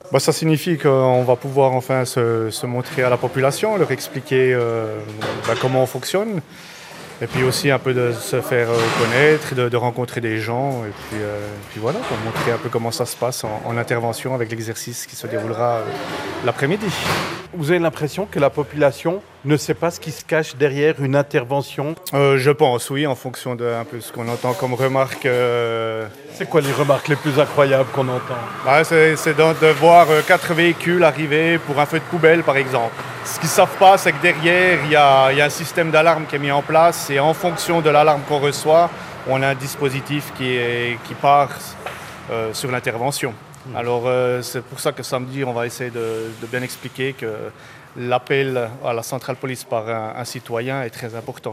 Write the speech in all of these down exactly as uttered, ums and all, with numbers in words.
Bah, ça signifie qu'on va pouvoir enfin se, se montrer à la population, leur expliquer euh, bah, comment on fonctionne. Et puis aussi un peu de se faire euh, connaître, de, de rencontrer des gens. Et puis, euh, puis voilà, pour montrer un peu comment ça se passe en, en intervention avec l'exercice qui se déroulera euh, l'après-midi. Vous avez l'impression que la population ne sait pas ce qui se cache derrière une intervention? euh, Je pense, oui, en fonction de un peu ce qu'on entend comme remarque. Euh... C'est quoi les remarques les plus incroyables qu'on entend? Bah, c'est, c'est de, de voir euh, quatre véhicules arriver pour un feu de poubelle, par exemple. Ce qu'ils ne savent pas, c'est que derrière, il y a, y a un système d'alarme qui est mis en place. Et en fonction de l'alarme qu'on reçoit, on a un dispositif qui, est, qui part euh, sur l'intervention. Mmh. Alors, euh, c'est pour ça que samedi, on va essayer de, de bien expliquer que l'appel à la centrale police par un, un citoyen est très important.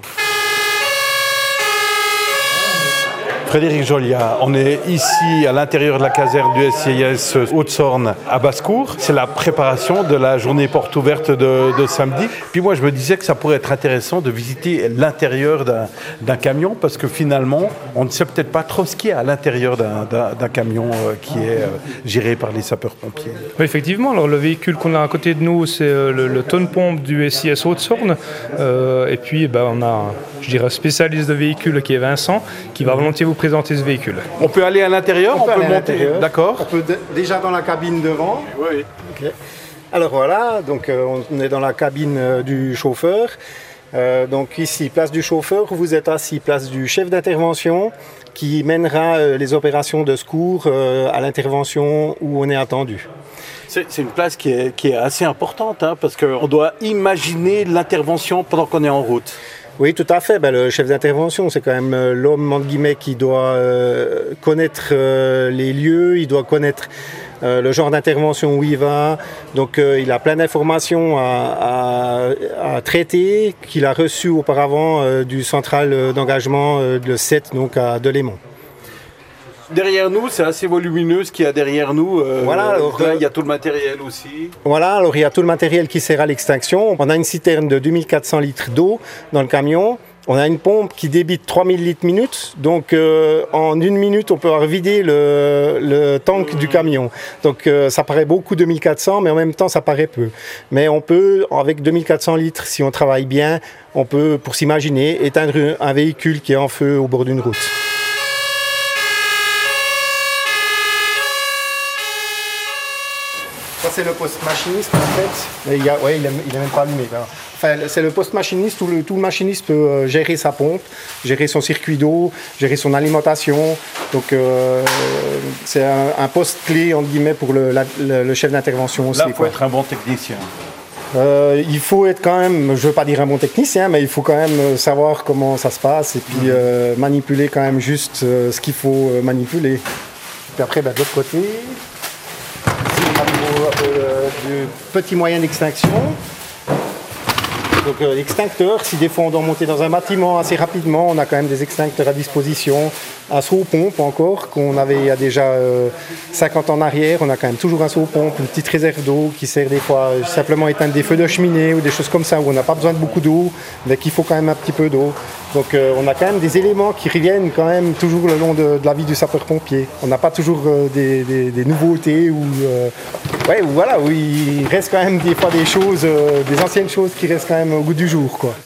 Frédéric Joliat, on est ici à l'intérieur de la caserne du S C I S Haute-Sorne à Basse-Cour. C'est la préparation de la journée porte ouverte de, de samedi. Puis moi, je me disais que ça pourrait être intéressant de visiter l'intérieur d'un, d'un camion parce que finalement, on ne sait peut-être pas trop ce qu'il y a à l'intérieur d'un, d'un, d'un camion euh, qui est euh, géré par les sapeurs-pompiers. Oui, effectivement. Alors, le véhicule qu'on a à côté de nous, c'est euh, le, le tonne-pompe du S C I S Haute-Sorne. Euh, et puis, ben, on a, je dirais, un spécialiste de véhicule qui est Vincent, qui va volontiers vous présenter ce véhicule. On peut aller à l'intérieur, on, on peut, peut monter. D'accord. On peut d- déjà dans la cabine devant. Oui. Okay. Alors voilà, donc euh, on est dans la cabine euh, du chauffeur. Euh, donc ici, place du chauffeur, vous êtes assis, place du chef d'intervention qui mènera euh, les opérations de secours euh, à l'intervention où on est attendu. C'est, c'est une place qui est, qui est assez importante hein, parce qu'on doit imaginer l'intervention pendant qu'on est en route. Oui, tout à fait. Ben, le chef d'intervention, c'est quand même euh, l'homme, entre guillemets, qui doit euh, connaître euh, les lieux, il doit connaître euh, le genre d'intervention où il va. Donc, euh, il a plein d'informations à, à, à traiter qu'il a reçues auparavant euh, du central d'engagement euh, de sept, donc à Delémont. Derrière nous, c'est assez volumineux ce qu'il y a derrière nous. Euh, voilà, alors, là, il y a tout le matériel aussi. Voilà, alors il y a tout le matériel qui sert à l'extinction. On a une citerne de deux mille quatre cents litres d'eau dans le camion. On a une pompe qui débite trois mille litres minute. Donc euh, en une minute, on peut vider le, le tank mmh. du camion. Donc euh, ça paraît beaucoup deux mille quatre cents, mais en même temps, ça paraît peu. Mais on peut, avec deux mille quatre cents litres, si on travaille bien, on peut, pour s'imaginer, éteindre un véhicule qui est en feu au bord d'une route. Ça, c'est le poste machiniste en fait. Il y a, ouais, il n'est même pas allumé. Là. Enfin, c'est le poste machiniste où le, tout le machiniste peut euh, gérer sa pompe, gérer son circuit d'eau, gérer son alimentation. Donc, euh, c'est un, un poste clé entre guillemets pour le, la, le, le chef d'intervention aussi. Là, il faut quoi. être un bon technicien. Euh, il faut être quand même, je ne veux pas dire un bon technicien, mais il faut quand même savoir comment ça se passe et puis mmh. euh, manipuler quand même juste euh, ce qu'il faut euh, manipuler. Puis après, ben, de l'autre côté. Euh, du petit moyen d'extinction. Donc euh, l'extincteur, si des fois on doit monter dans un bâtiment assez rapidement, on a quand même des extincteurs à disposition, un seau-pompe encore, qu'on avait il y a déjà euh, cinquante ans en arrière, on a quand même toujours un seau-pompe, une petite réserve d'eau qui sert des fois euh, simplement à éteindre des feux de cheminée ou des choses comme ça, où on n'a pas besoin de beaucoup d'eau, mais qu'il faut quand même un petit peu d'eau. Donc euh, on a quand même des éléments qui reviennent quand même toujours le long de, de la vie du sapeur-pompier. On n'a pas toujours euh, des, des, des nouveautés ou euh, ouais, ou voilà, où il reste quand même des fois des choses, euh, des anciennes choses qui restent quand même au goût du jour, quoi.